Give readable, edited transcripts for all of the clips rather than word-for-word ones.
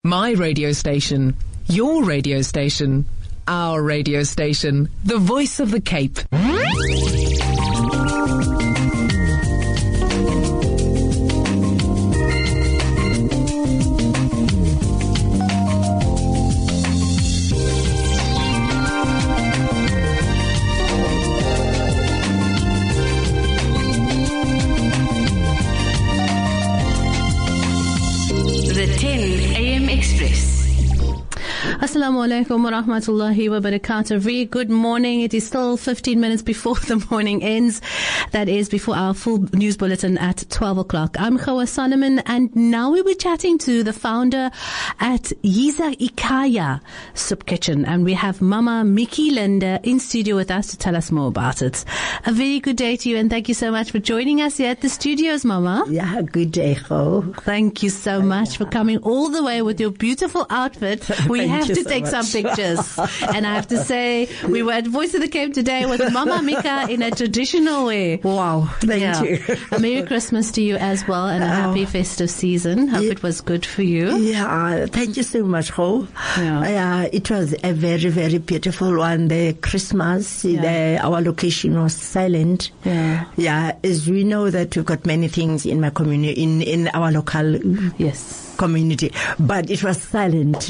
My radio station. Your radio station. Our radio station. The Voice of the Cape. Assalamu alaikum wa rahmatullahi wa barakatuh. Very good morning. It is still 15 minutes before the morning ends. That is before our full news bulletin at 12 o'clock. I'm Khawa Solomon, and now we were chatting to the founder at Yiza Ikhaya Soup Kitchen, and we have Mama Mickey Linda in studio with us to tell us more about it. A very good day to you, and thank you so much for joining us here at the studios, Mama. Yeah, good day, Khawa. Thank you so much for coming all the way with your beautiful outfit. We have to take some pictures. And I have to say, we were at Voice of the Cape today with Mama Mika in a traditional way. Wow, thank you. A Merry Christmas to you as well, and a happy festive season. Hope it was good for you. Yeah, thank you so much, Ho. Yeah. It was a very, very beautiful one. The Christmas, our location was silent. Yeah, as we know that we've got many things in my community, in our local community, but it was silent.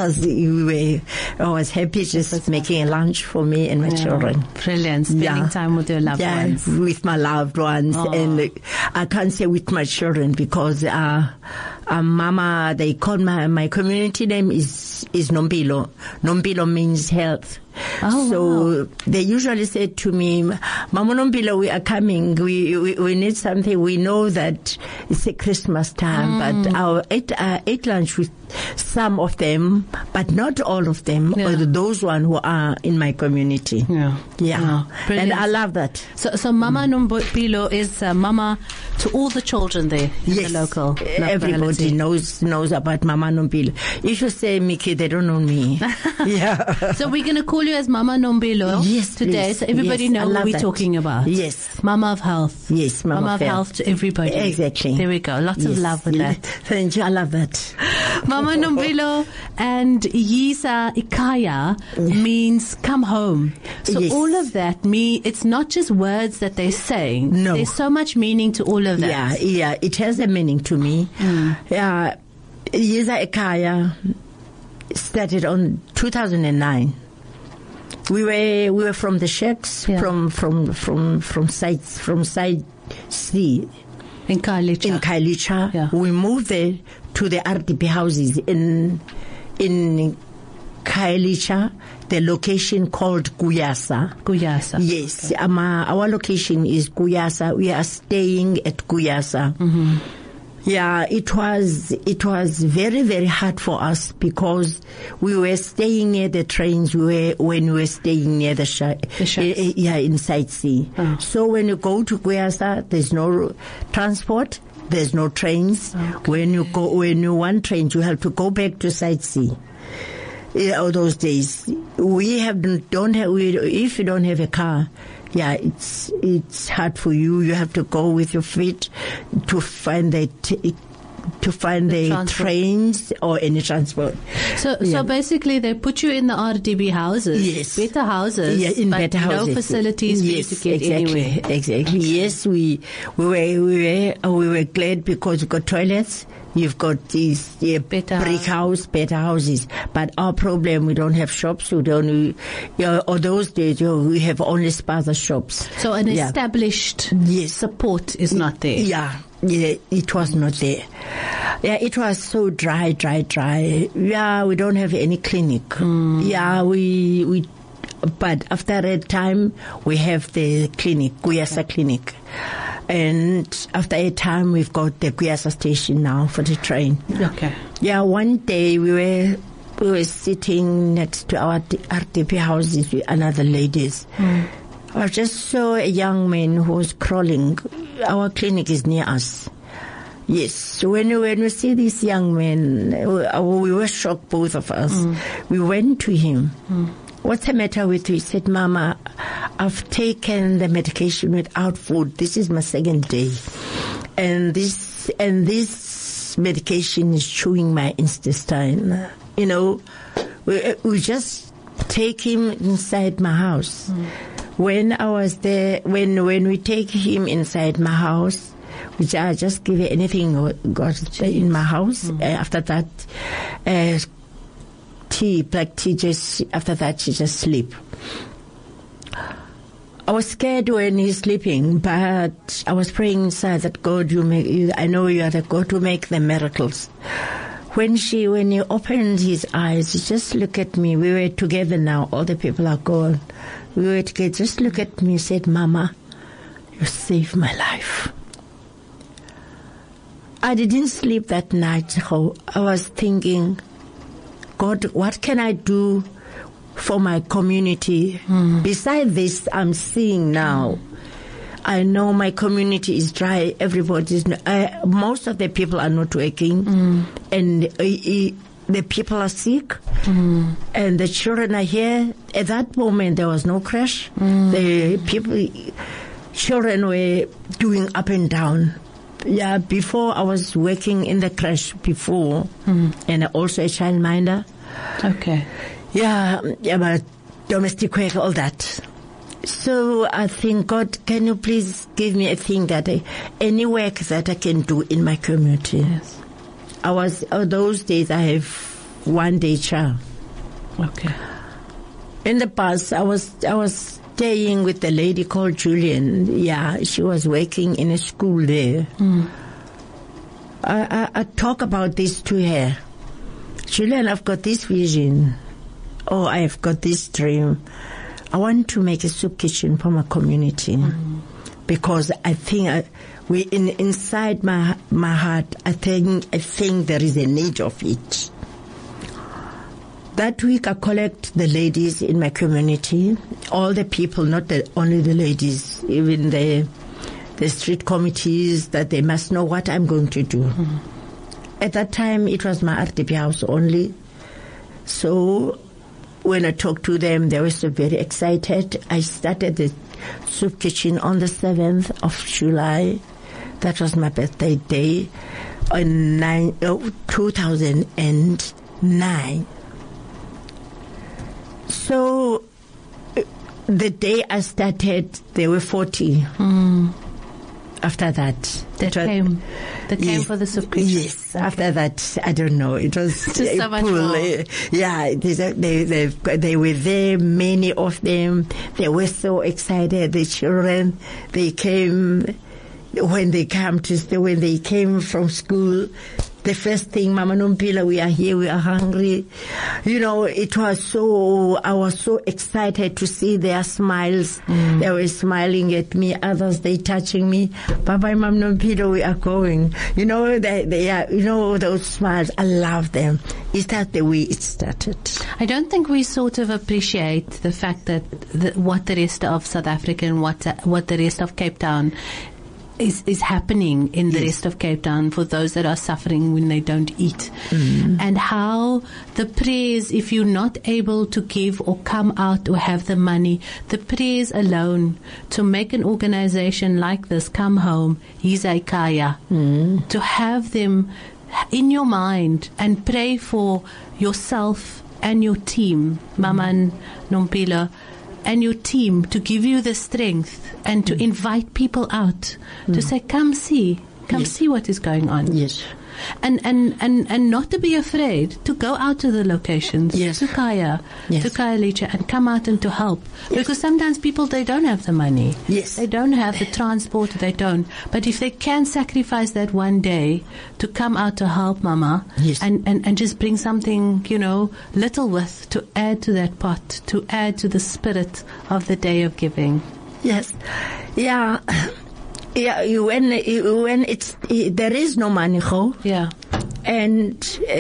I was happy just making a lunch for me and my children. Brilliant. Spending time with your loved ones. With my loved ones. And I can't say with my children because Mama, they call my community name is Nombilo. Nombilo means health. So they usually say to me, Mama Nombilo, we are coming. We need something. We know that it's a Christmas time, but I'll eat lunch with some of them, but not all of them, or those one who are in my community. And I love that. So Mama Nombilo is Mama to all the children there in the local everybody knows about Mama Nombilo. If you say Mickey, they don't know me. So we're going to call you as Mama Nombilo today, so everybody knows what we're talking about. Mama of health. Mama of health to everybody. Exactly. There we go. Lots of love with that. Thank you. I love that. Mama Nombilo and Yiza Ikhaya means come home. So all of that it's not just words that they're saying. No. There's so much meaning to all of that. Yeah, it has a meaning to me. Yiza Ikhaya started on 2009. We were from the shacks from side C in Khayelitsha. We moved there to the RDP houses in Khayelitsha, the location called Guyasa. Yes, our location is Guyasa. We are staying at Guyasa. Yeah, it was very, very hard for us because we were staying near the trains when we were staying near the shacks. In Side C. So when you go to Guyasa, there's no transport, there's no trains. When you want trains, you have to go back to Side C. All those days, if you don't have a car, it's hard for you. You have to go with your feet to find the trains or any transport. So basically, they put you in the RDB houses, better houses, in but better houses. No facilities for you to get anywhere. Exactly. Yes, we were glad because we got toilets. You've got these brick house, better houses. But our problem, we don't have shops. We don't. Or those days, we have only spaza shops. So an established support is not there. Yeah, it was not there. Yeah, it was so dry. Yeah, we don't have any clinic. Yeah, but after a time, we have the clinic, Guyasa Clinic. And after a time, we've got the Guyasa station now for the train. Okay. Yeah, one day we were sitting next to our RDP houses with another ladies. I just saw a young man who was crawling. Our clinic is near us. Yes, when we see this young man, we were shocked, both of us. We went to him. What's the matter with you? He said, Mama, I've taken the medication without food. This is my second day. And this medication is chewing my intestine. You know, we just take him inside my house. When I was there, when we take him inside my house, which I just give anything got in my house. After that, black tea. Just after that, she just sleep. I was scared when he's sleeping, but I was praying inside that God, I know you are the God who make the miracles. When he opened his eyes, he just looked at me. We were together now. All the people are gone. We were together. Just look at me. Said, "Mama, you saved my life." I didn't sleep that night. I was thinking, God, what can I do for my community? Besides this, I'm seeing now. I know my community is dry. Most of the people are not working, and the people are sick, and the children are here. At that moment, there was no crash. Children were doing up and down. Yeah, before I was working in the crash before, and also a childminder. Okay. Yeah, but domestic work, all that. So I think, God, can you please give me a thing any work that I can do in my community? Yes. Those days I have 1 day child. Okay. In the past, I was staying with a lady called Julian. Yeah, she was working in a school there. I talk about this to her. Julian, I've got this vision. I've got this dream. I want to make a soup kitchen for my community, because I think inside my heart, I think there is a need of it. That week, I collect the ladies in my community, all the people, not only the ladies, even the street committees, that they must know what I'm going to do. At that time, it was my RDP house only. So when I talked to them, they were so very excited. I started the soup kitchen on the 7th of July. That was my birthday day in 2009. So the day I started, there were 40. After that, They came yes, for the soup kitchen. Yes. Okay. After that, I don't know. It was just so much more. Yeah, they were there. Many of them. They were so excited. The children, they came when they came from school. The first thing, Mama Nompila, we are here, we are hungry. You know, I was so excited to see their smiles. They were smiling at me, others, they touching me. Papa and Mama Nompila, we are going. You know, they are, you know, those smiles, I love them. Is that the way it started? I don't think we sort of appreciate the fact that what the rest of South Africa and what the rest of Cape Town is happening in the rest of Cape Town for those that are suffering when they don't eat. And how the prayers, if you're not able to give or come out or have the money, the prayers alone to make an organization like this come home, Yizaikaya, to have them in your mind and pray for yourself and your team, Mama Nompila, and your team, to give you the strength and to invite people out to say, come see what is going on. Yes. And not to be afraid to go out to the locations, to Kaya, to Kaya Licha, and come out and to help. Because sometimes people, they don't have the money. They don't have the transport, they don't. But if they can sacrifice that one day to come out to help Mama and just bring something, you know, little with, to add to that pot, to add to the spirit of the day of giving. Yes. Yeah. Yeah, when there is no money, and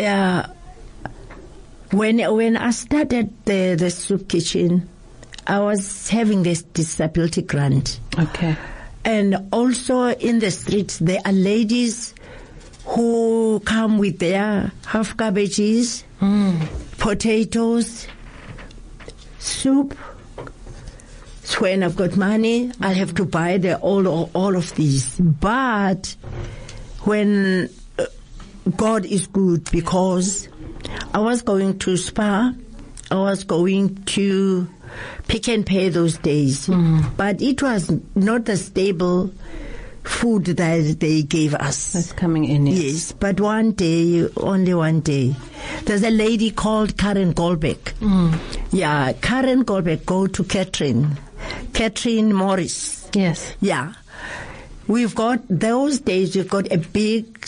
when I started the soup kitchen, I was having this disability grant. Okay. And also in the streets, there are ladies who come with their half cabbages, potatoes, soup. So when I've got money, I'll have to buy all of these. But when God is good, because I was going to Spar, I was going to Pick and Pay those days, but it was not the stable food that they gave us. That's coming in, yes. Yes, but one day, only one day, there's a lady called Karen Goldbeck. Yeah, Karen Goldbeck, go to Catherine Morris. Yes. Yeah. We've got, those days, we've got a big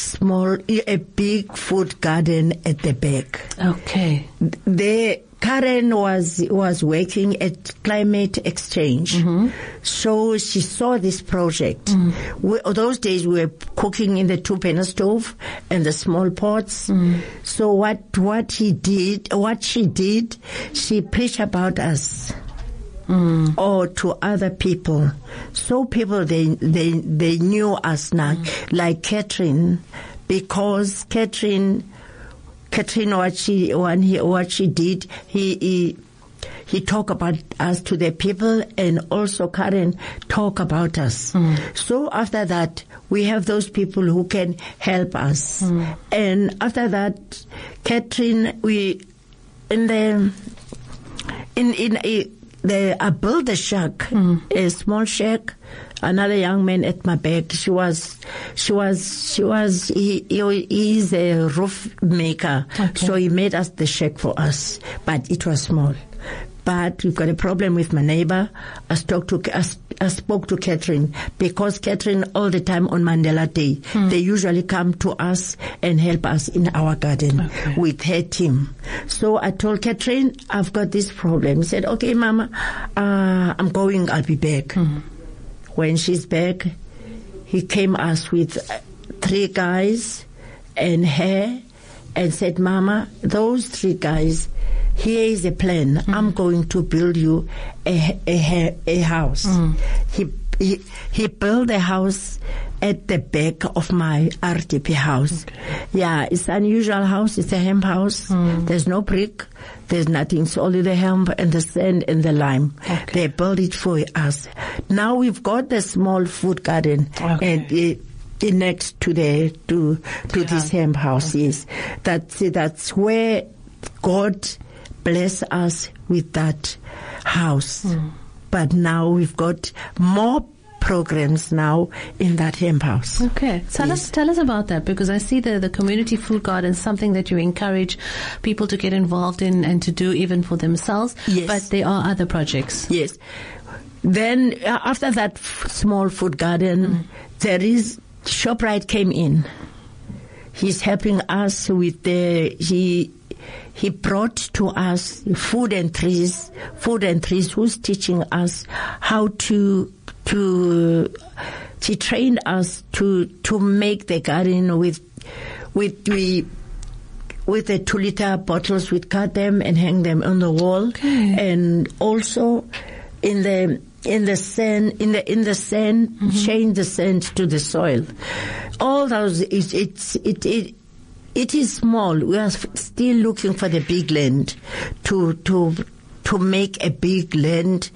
food garden at the back. Okay. Karen was working at Climate Exchange. So she saw this project. Those days we were cooking in the 2-penny stove and the small pots. So what she did, she preached about us. Or to other people. So people, they knew us now, like Catherine, because Catherine, what she did, he talked about us to the people, and also Karen talk about us. So after that, we have those people who can help us. And after that, Catherine, I built a shack, a small shack. Another young man at my back. He is a roof maker. Okay. So he made us the shack for us, but it was small. But we've got a problem with my neighbor. I spoke to Catherine, because Catherine all the time on Mandela Day, they usually come to us and help us in our garden with her team. So I told Catherine, I've got this problem. He said, okay, Mama, I'm going, I'll be back. When she's back, he came us with 3 guys and her, and said, Mama, those 3 guys, here is a plan. I'm going to build you a house. He built a house at the back of my RDP house. Yeah, it's an unusual house. It's a hemp house. There's no brick. There's nothing. It's only the hemp and the sand and the lime. They built it for us. Now we've got the small food garden and next to this hemp house. Yes, that's where God bless us with that house. But now we've got more programs now in that hemp house. Okay. Tell us about that, because I see the community food garden is something that you encourage people to get involved in and to do even for themselves. Yes. But there are other projects. Yes. Then after that small food garden, there is ShopRite came in. He's helping us with he brought to us Food and Trees, who's teaching us how to he trained us to make the garden with the 2-liter bottles. We'd cut them and hang them on the wall. And also in the sand, change the sand to the soil. All those, it is small. We are still looking for the big land to make a big land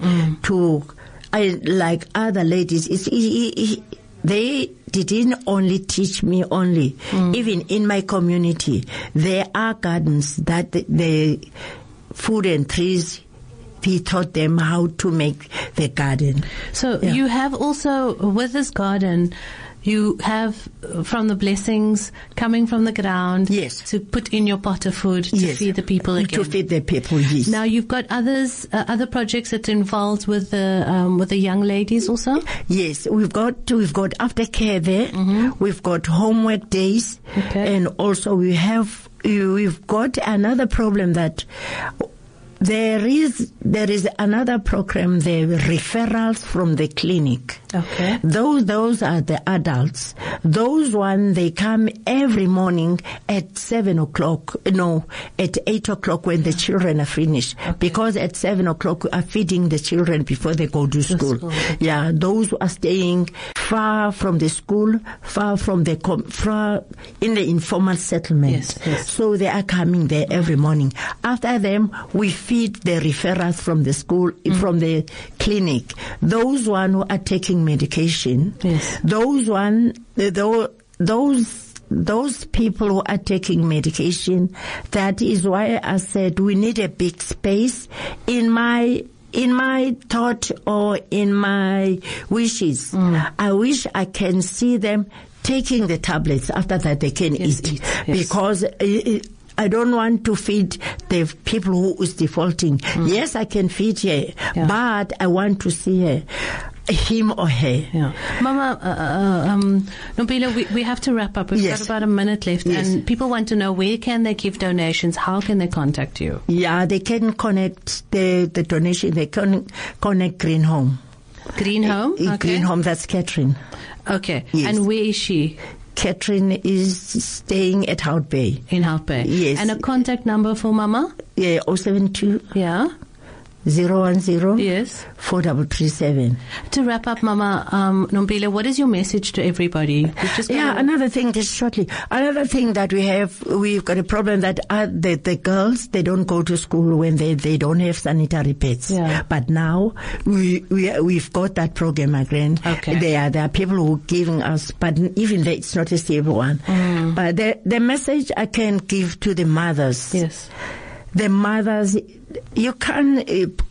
like other ladies. They didn't only teach me only. Even in my community, there are gardens that the Food and Trees, he taught them how to make the garden. So you have also, with this garden, you have from the blessings coming from the ground to put in your pot of food to feed the people again. To feed the people, yes. Now you've got other projects that's involved with the young ladies also? Yes, we've got aftercare there. We've got homework days. And also we've got another problem that there is another program, the referrals from the clinic. Okay. Those are the adults. Those one, they come every morning at 7 o'clock. No, at 8 o'clock when the children are finished. Because at 7 o'clock we are feeding the children before they go to school. Yeah, those who are staying far from the school, far in the informal settlement. Yes. So they are coming there every morning. After them, we feed the referrals from the school, from the clinic. Those one who are taking medication. Yes. Those those people who are taking medication, that is why I said we need a big space in my thought or in my wishes. I wish I can see them taking the tablets. After that they can eat. Yes. Because I don't want to feed the people who is defaulting. Yes, I can feed her, but I want to see her. Him or her. Yeah. Mama, Nobela, we have to wrap up. We've got about a minute left, and people want to know, where can they give donations? How can they contact you? Yeah, they can connect the donation. They can connect Green Home. Green Home? Okay. Green Home, that's Catherine. Okay. Yes. And where is she? Catherine is staying at Hout Bay. In Hout Bay. Yes. And a contact number for Mama? Yeah, 072. Yeah. 010. Yes. 4337. To wrap up, Mama, Nombela, what is your message to everybody? Another thing, just shortly. Another thing that we've got a problem that the girls, they don't go to school when they don't have sanitary pads. Yeah. But now we've got that program again. Okay. There are people who are giving us, but even though it's not a stable one. But the message I can give to the mothers. Yes. The mothers, you can't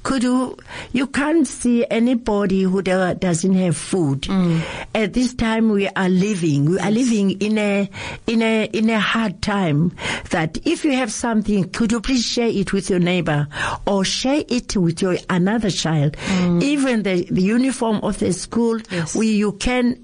see anybody who doesn't have food. At this time we are living in a hard time, that if you have something, could you please share it with your neighbor or share it with your another child? Even the uniform of the school, you can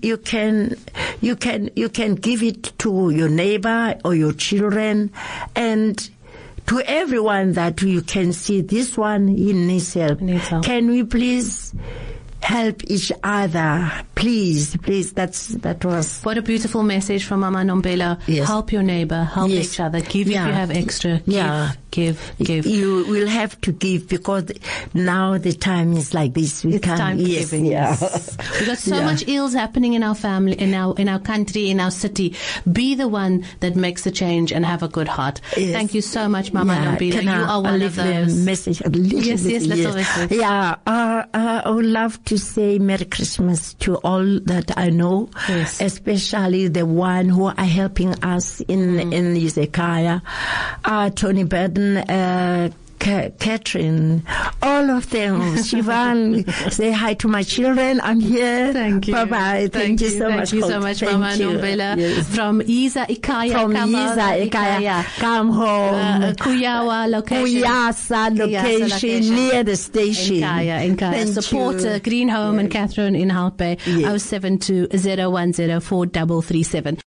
give it to your neighbor or your children, and to everyone that you can see this one needs help. Can we please help each other? Please, that was. What a beautiful message from Mama Nombela. Yes. Help your neighbor, help each other. Give if you have extra. Give. You will have to give, because now the time is like this. It's time for giving. Yes. We've got so much ills happening in our family, in our country, in our city. Be the one that makes the change and have a good heart. Yes. Thank you so much, Mama Nombela. You are one of those. Message. Yes, little message. Yeah, I would love to say Merry Christmas to all that I know, especially the one who are helping us in Izekaya, Tony Burden, Catherine, all of them. Sivan, say hi to my children. I'm here. Thank you. Bye-bye. Thank you so much. Thank you so much, Mama Nombela. From Izekaya. Come home. Kuyawa location. Kuyasa location near the station. In Kaya. Support Green Home and Catherine in Hout Bay. 072 010 4337.